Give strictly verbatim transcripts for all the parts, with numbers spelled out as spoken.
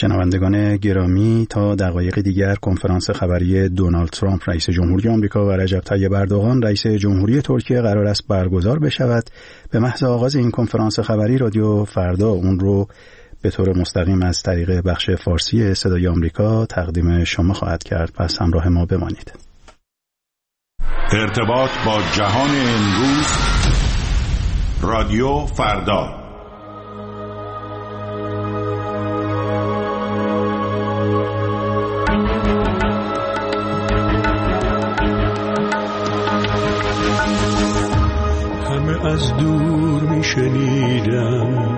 شنوندگان گرامی، تا دقایق دیگر کنفرانس خبری دونالد ترامپ رئیس جمهوری آمریکا و رجب طیب اردوغان رئیس جمهوری ترکیه قرار است برگزار بشود. به محض آغاز این کنفرانس خبری رادیو فردا اون رو به طور مستقیم از طریق بخش فارسی صدای آمریکا تقدیم شما خواهد کرد. پس همراه ما بمانید. ارتباط با جهان امروز، رادیو فردا. همه از دور می شنیدم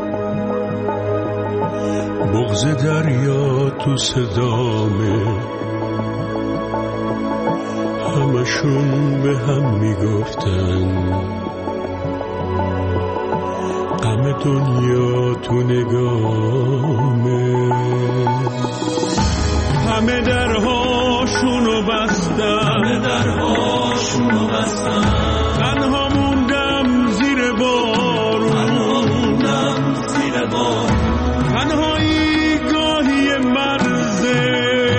بغض دریا تو صدامه، همشون به هم می گفتن غم دنیا تو نگامه. همه درهاشونو بستن، همه درهاشونو بستن، تنها موندم زیر بارون، تنها موندم زیر بارون، تنهایی گاهی مرزه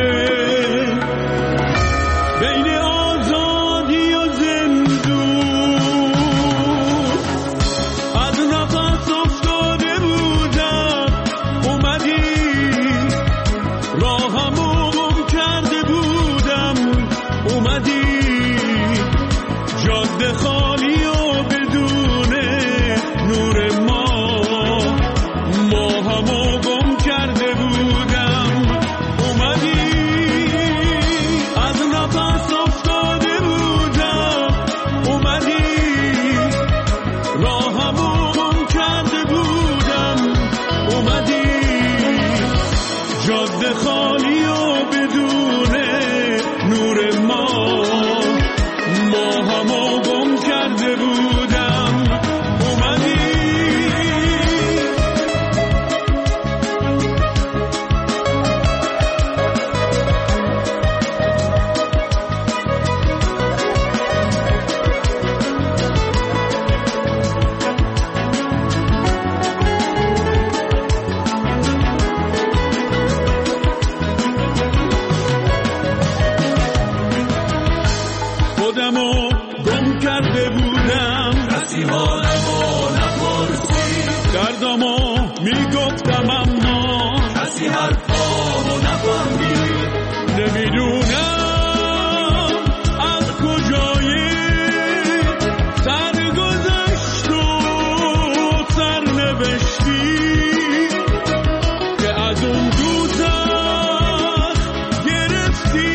بین آزادی و زندون. از نفس افتاده بودم اومدی، راهمو گم کرده بودم اومدی، جاده خالی و بدون نور ما، ما همو گم کرده بودم اومدی. از نفس افتاده بودم اومدی، راهمو گم کرده بودم اومدی، جاده خالی و بدون نور ما، ما همو گم کرده بودم اومدی. خودمو گم کرده بودم، کسی حالمو نپرسید، دردمو میگفتم اما کسی حرفامو نفهمید. نمیدونم از کجایی سرگذشت و سرنوشتی که از اون دوزخ گرفتی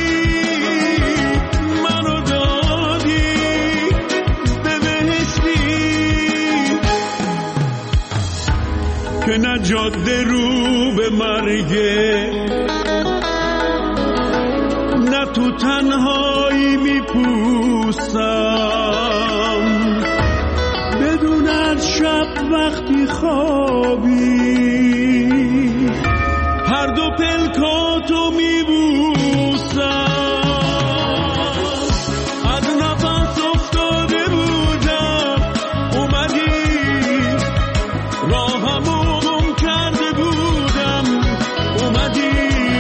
منو دادی به بهشتی، که نه جاده رو به مرگه، نه تو تنهایی میپوسم، بدون از شب وقتی خوابی هر دو پلکاتو میبوسم. از نفس افتاده بودم اومدی، راهمو گم کرده بودم اومدی،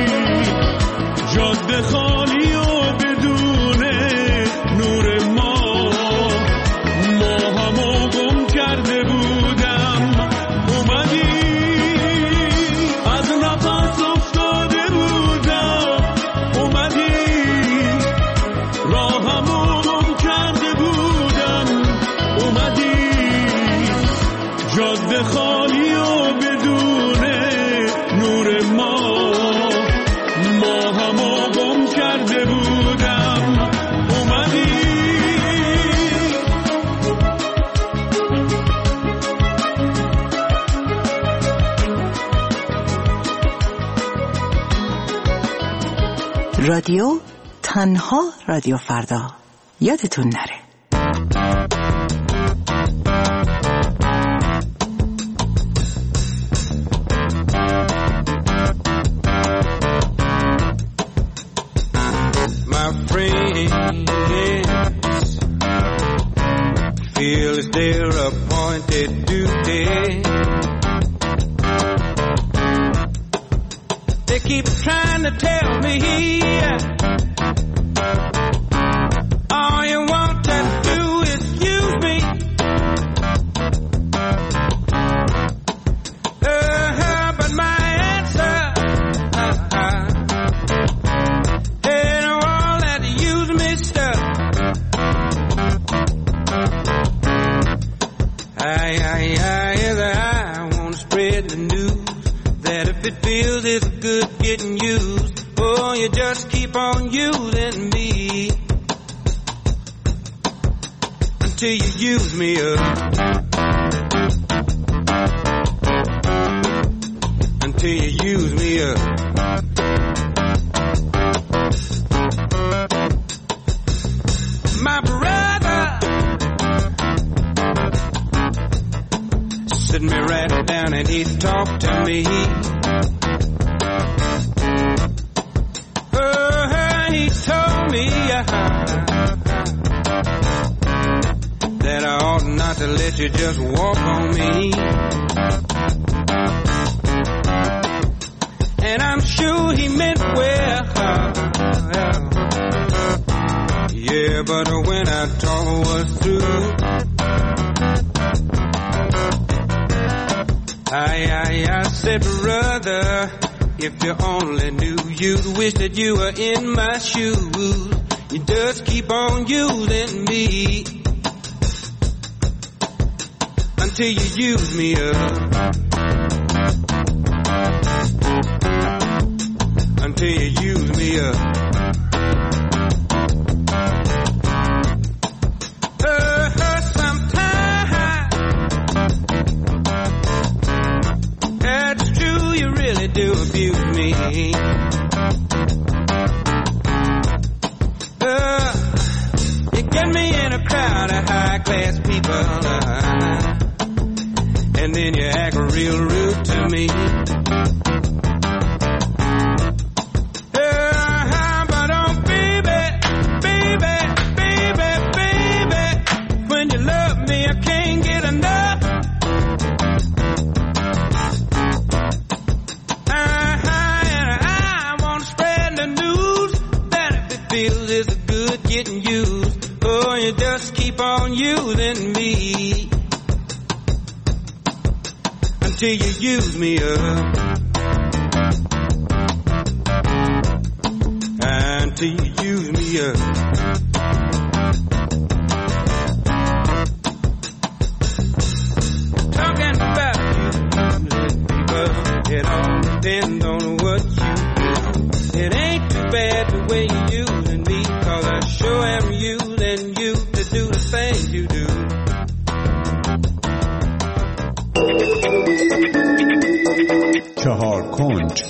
جاده خالی و بدون نور ما، ما همو گم کرده بودم اومدی. از نفس افتاده بودم اومدی، راهمو گم کرده بودم اومدی، جاده خالی و بدون نور ما، ما همو گم کرده بودم اومدی. رادیو تنها رادیو فردا، یادتون نره. My friends feel it's their appointed duty They keep trying to tell me all you want to do is use me. Uh, but my answer uh, uh, ain't all that use me stuff. I, I, I, I want to spread the news that if it feels it's good getting used, oh, you just keep on using me until you use me up. Until you use me up. My brother sit me right down and he talked to me. Oh, he told me uh, that I ought not to let you just walk on me. And I'm sure he meant well. Yeah, but when our talk was through, I, I, I said, brother, if you only knew, you'd wish that you were in my shoes. You just keep on using me until you use me up. Until you use me up. Do abuse me. Uh, you get me in a crowd of high-class people, uh, and then you act real rude to me. Uh, but oh, baby, baby, baby, baby, when you love me, I can't get enough. Feels it's good getting used. Oh, you just keep on using me until you use me up. Until you use me up. Talking about you, people, it all depends on what you do. It ain't too bad the way you use. I sure am using you to do the things you do. چهار کنج.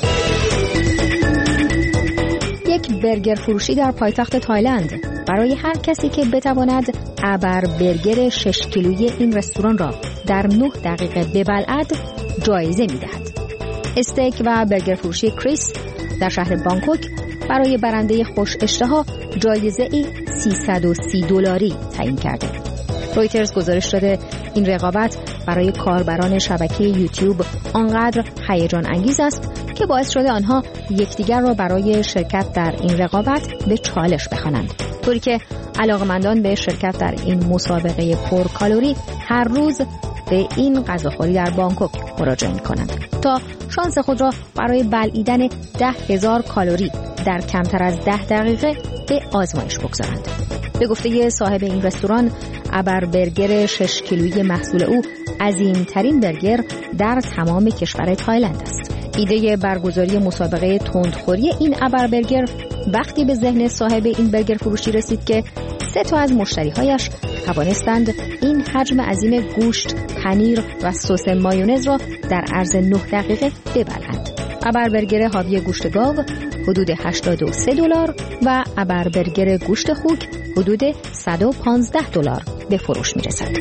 یک برگر فروشی در پایتخت تایلند برای هر کسی که بتواند ابر برگر شش کیلویی این رستوران را در نه دقیقه ببلعد جایزه می‌دهد. استیک و برگر فروشی کریس در شهر بانکوک برای برنده خوش اشتها جایزه ای سیصد و سی دلاری تعیین کرده. رویترز گزارش داده این رقابت برای کاربران شبکه یوتیوب آنقدر هیجان انگیز است که باعث شده آنها یکدیگر را برای شرکت در این رقابت به چالش بخوانند، طوری که علاقه‌مندان به شرکت در این مسابقه پرکالری هر روز به این غذاخوری در بانکوک مراجعه می‌کنند تا شانس خود را برای بلعیدن ده هزار کالری در کمتر از ده دقیقه به آزمایش بگذارند. به گفته صاحب این رستوران، ابر برگر شش کیلویی محصول او عظیم‌ترین برگر در تمام کشور تایلند است. ایده برگزاری مسابقه تندخوری این ابر برگر وقتی به ذهن صاحب این برگر فروشی رسید که سه تا از مشتریهایش توانستند این حجم عظیم گوشت، پنیر و سس مایونز را در عرض نه دقیقه ببلند. ابر برگر حاوی گوشت گاو حدود هشتاد و سه دلار و ابر برگر گوشت خوک حدود صد و پانزده دلار به فروش می‌رسد.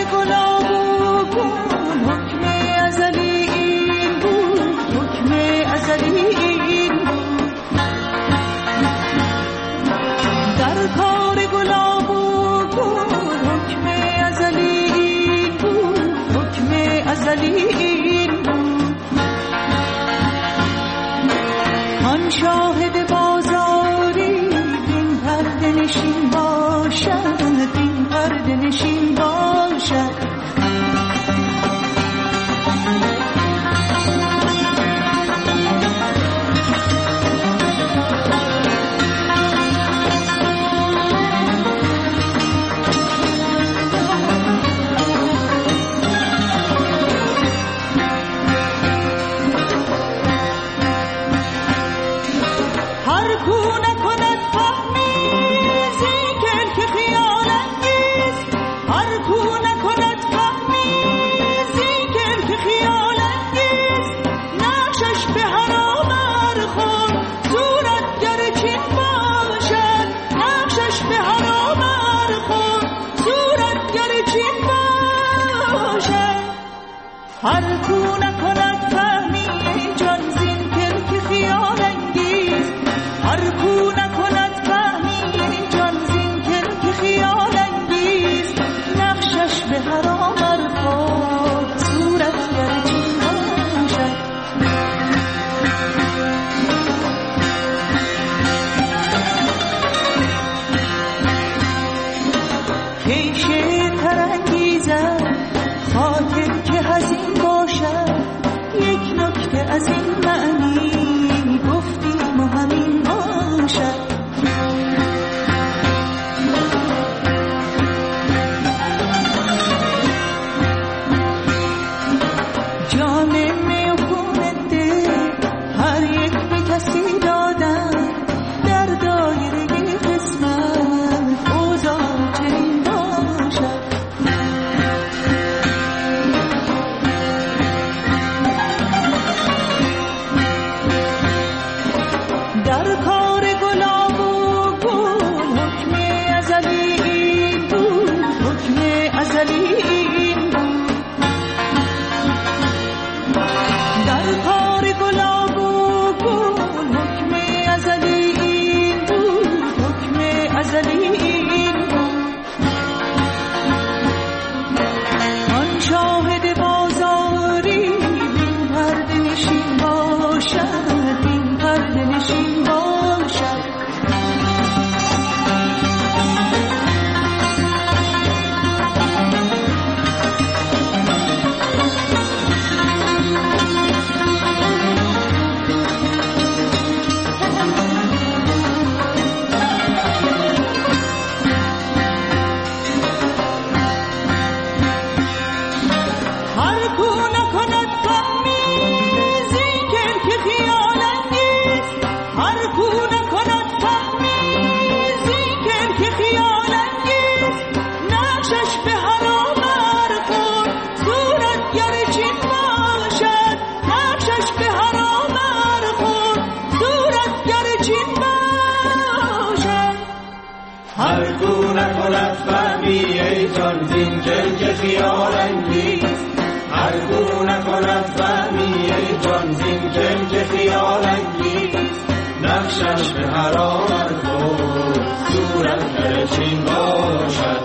گلاب و گل حکم ازلی این بود، حکم ازلی این بود. در کار گلاب و گل حکم ازلی این بود، حکم ازلی این بود. آن شاهد بازاری این پرده نشین باشد، این پرده نشین باشد. هر کو نکند فهمی جان زین کلک خیال انگیز، هر کو نکند فهمی جان زین کلک خیال انگیز. نقشش به حرام ارخاد صورت گرچین باشد. خیشه ترانگیزد خاطر که هزین باشد. یک نکته از این معنی گفتیم و همین باشد. جام می و خون دل هر یک به کسی دادن. در دایره قسمت اوضاع چنین باشد. در کار گلاب و گل حکم ازلی این بود، حکم ازلی این بود. در کار گلاب و گل حکم ازلی این بود، حکم ازلی این بود. آن شاهد بازاری این پرده نشین باشد، این پرده نشین باشد. هر کو نکند فهمی زین کلک خیال انگیز، هر کو نکند فهمی زین کلک خیال انگیز. نقشش به حرام ارخورد صورت گرچین باشد. نقشش به حرام ارخورد صورت گرچین باشد. هر کو نکند فهمی ای جان زین کلک خیال انگیز، هر کو نکند فهمی ای جان زین کلک خیال انگیز. نقشش به حرام ارخورد صورت گرچین باشد.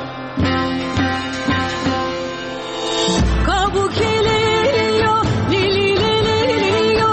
کابو کلیلیو لیلی لیلیو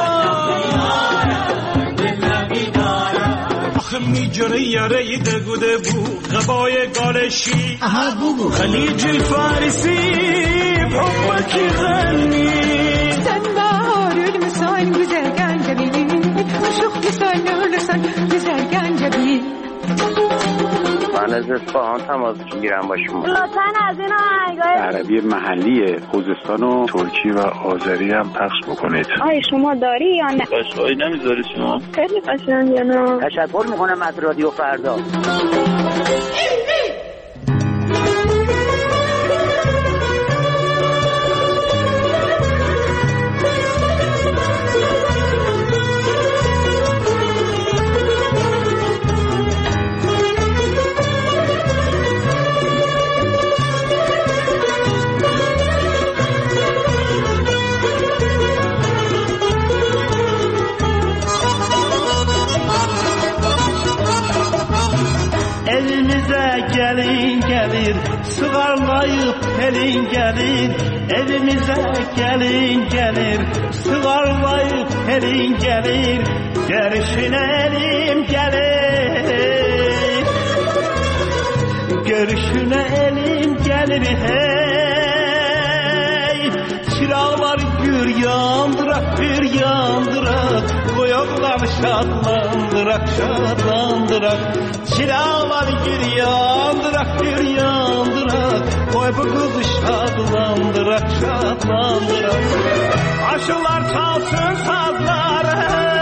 آخه میجره یره دگوده بود غبای گالشی خلیج الفارسی بحبك غني سنبار المسان بزرگان جبیل مشوق بسان لسان بزرگان جبیل. من از اصفهان تماس میگیرم با شما. لطفاً از این آهنگای عربی محلی خوزستان و ترکی و آذری هم پخش بکنید. آیا شما داری یا نه؟ قشقایی نمیذاری شما؟ خیلی قشنگه. نه تشکر میکنم از رادیو فردا. Sığarlayıp elin gelir, evimize gelin gelir. Sığarlayıp elin gelir, görüşüne elim gelir. Görüşüne elim gelir hey. Çırağlar gür yandırak gür yandırak, koyaklar şadlandırak şadlandırak. Çırağlar gür yandırak gür yandırak, koy bu kızı şadlandırak şadlandırak. Aşılar çalsın sazları,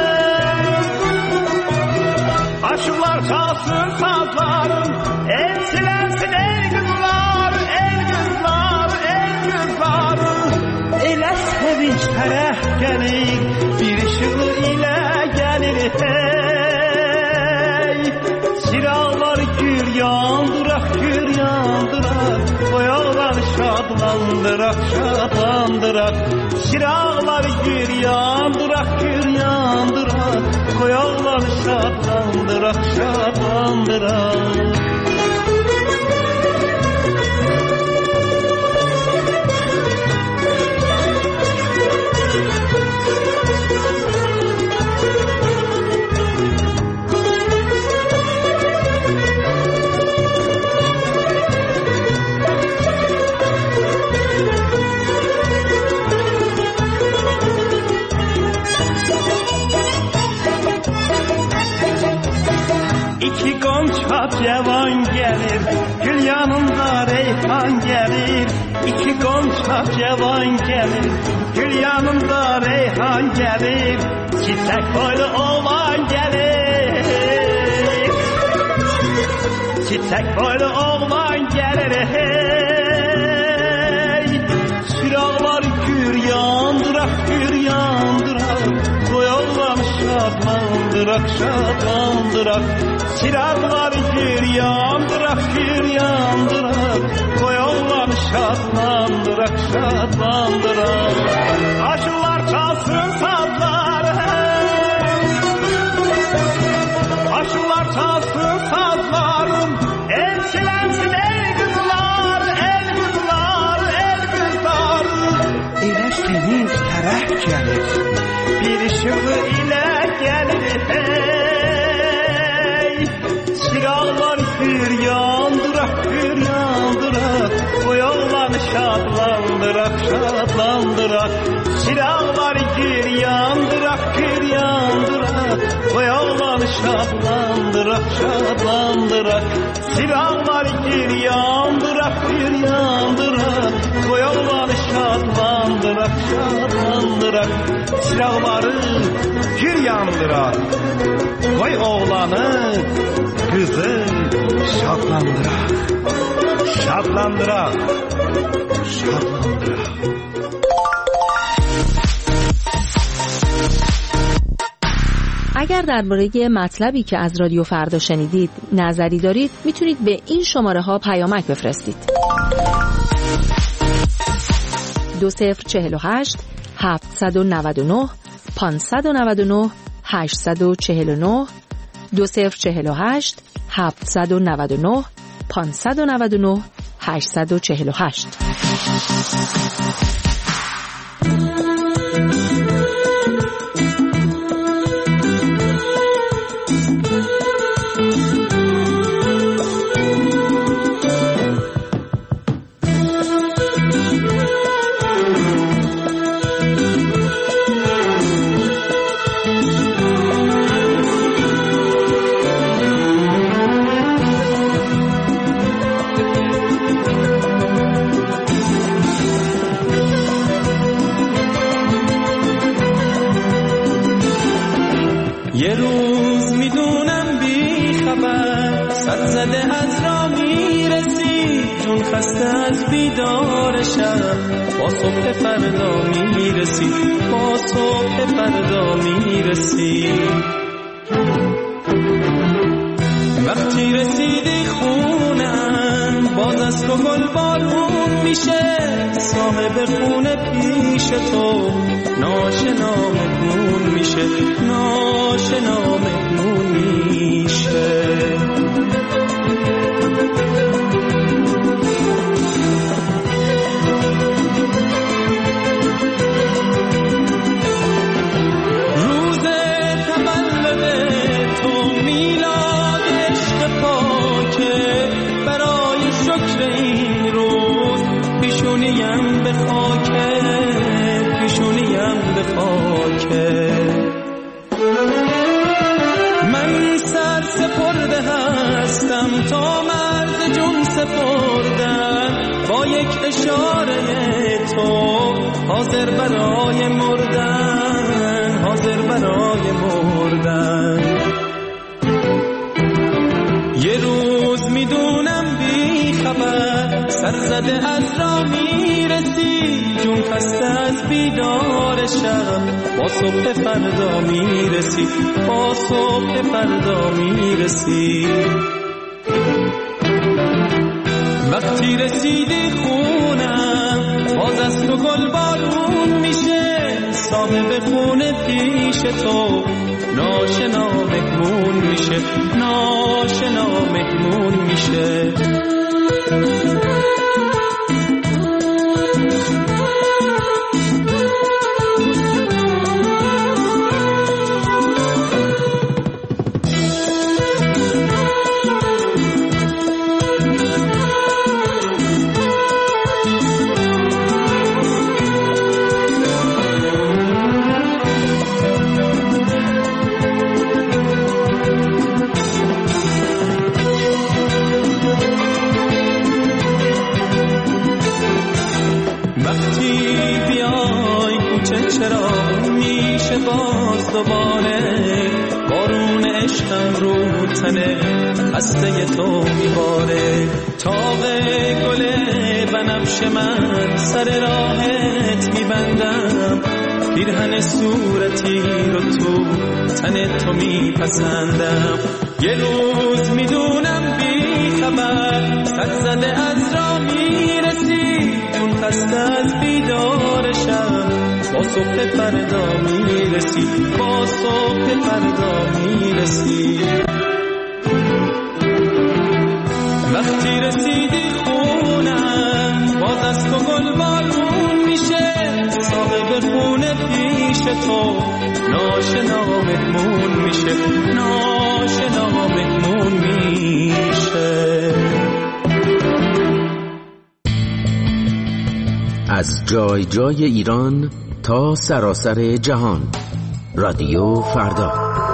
aşılar çalsın sazlarım, el silensin ey kızlar, ey kızlar, ey kızlar. Elə sevinç tərəf gəlir, bir ışığı ilə gəlir hey. Çıraqlar gür yandırak, gür yandırak, qoyaqlar şadlandırak, şadlandırak. Çıraqlar gür yandırak, gür yandırak, qoyaqlar şadlandırak, şadlandırak. İki gonca cevan gelir, gül yanında reyhan gelir. İki gonca cevan gelir, gül yanında reyhan gelir. Çiçek boylu oğlan gelir, çiçek boylu oğlan gelir hey. Çıraqlar gür yandırak, gür yandırak, koyallar şadlandırak, şadlandırak. Çıraqlar gür yandırak, gür yandırak, koyallar şadlandırak, şadlandırak. Aşılar çalsın sazları, aşılar çalsın sazlarım, el silensin ey kızlar, ey kızlar, ey kızlar. Elə sevinç tərəf gəlir, bir ışığı ilə gəlir hey. Çıraqlar gür yandırak, gür yandırak, koyaqlar şadlandırak, şadlandırak. Çıraqlar gür yandırak, gür yandırak, koyaqlar şadlandırak, şadlandırak. Çıraqlar gür yandırak, gür yandırak, koyaqlar şadlandırak, şadlandırak. Çıraqları gür yandırak, koy oğlanı kızı şadlandırak, şadlandırak, şadlandırak. اگر درباره مطلبی که از رادیو فردا شنیدید نظری دارید میتونید به این شماره ها پیامک بفرستید. دو صفر چهل و هشت هفتصد و نود و نه پانصد و نود و نه هشتصد و چهل و نه دو صفر چهل و هشت هفتصد و نود و نه پانصد و نود و نه هشتصد و چهل و هشت. یه روز میدونم بی خبر صد زده از را میرسی، چون خسته از بیدارشم با صبح فردا میرسی، با صبح فردا میرسی. وقتی رسیدی خونم باز از تو گل بارون میشه، صاحب خونه پیش تو ناشنا مهمون میشه، ناشنا مهمون میشه. پیشونیم به خاکه، پیشونیم به خاکه. من سر سپرده هستم تا مرد جون سپردن، با یک اشاره تو حاضر برای مردن، حاضر برای مردن. یه روز میدونم بی خبر سر زده از را میرسی، جون خسته از بیدار شب، با صبح فردا میرسی، با صبح فردا میرسی. وقتی رسیدی خونم باز از تو گل بارون میشه، صاحب خونه پیش تو ناشنا مهمون میشه، ناشنا مهمون میشه. دوباره بارون عشقم رو تنه خسته تو میباره، تاق گل بنفش من سر راهت میبندم، پیرهن صورتی رو تو تن تو میپسندم. یه روز میدونم بی خبر صد زده از را میرسی، جون خسته از بیدار شب، با صبح فردا میرسی، با صبح فردا میرسی. وقتی رسیدی خونم باز از تو گل بارون میشه، صاحب خونه پیش تو ناشنا مهمون میشه، ناشنا مهمون میشه. از جای جای ایران تا سراسر جهان، رادیو فردا.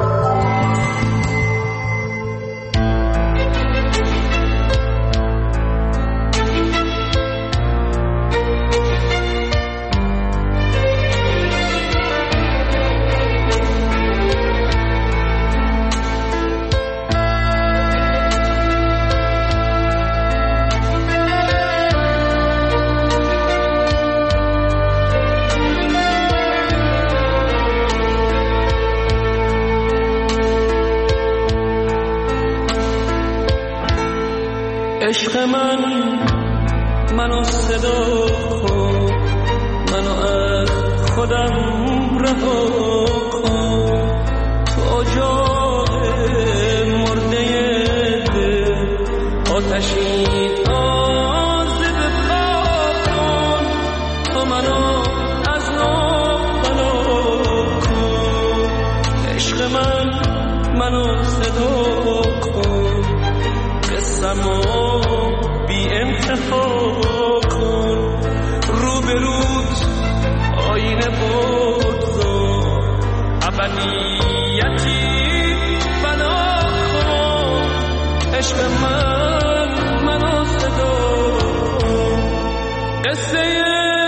عشق من منو صدا کن، منو از خودم رها کن، تو جای مرده دل آتشی تازه بپا کن، تو منو از نو بنا کن. عشق من منو صدا کن، قسمو بی انتها کن، رو به روت آینه بگذار، ابدیتی بنا کن. عشق من منو صدا کن، قصه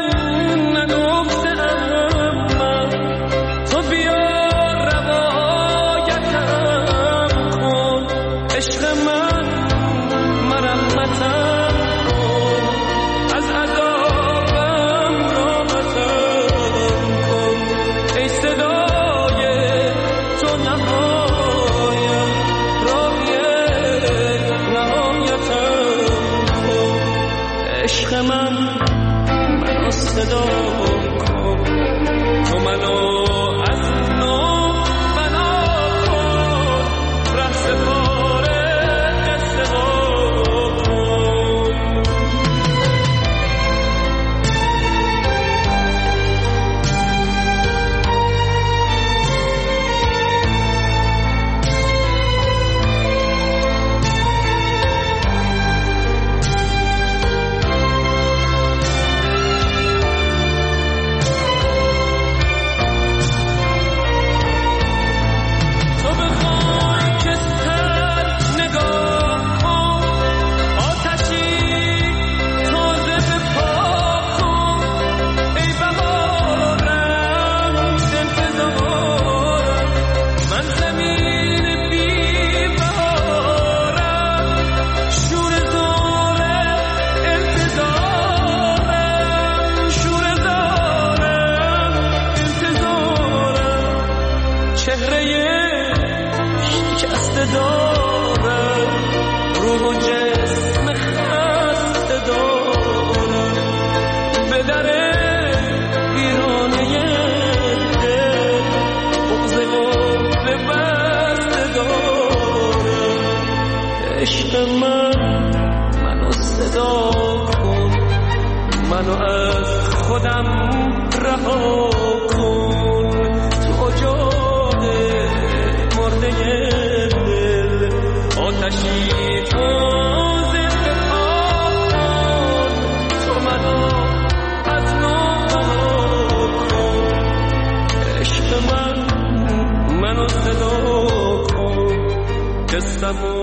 نگفتم من، تو بیا روایتم کن. عشق من مرمتم کن، از عذابم راحتم کن. ای صدای تو نهایم، راهی نهایتم کن. عشق من منو صدا کن، تو منو از نو بنا کن، ره سپاره قصه منو از خودم رها کن، تو اجاق مرده دل آتشی تازه بپاکن، تو منو از نو بها کن، عشق من منو صدا کن، دستمو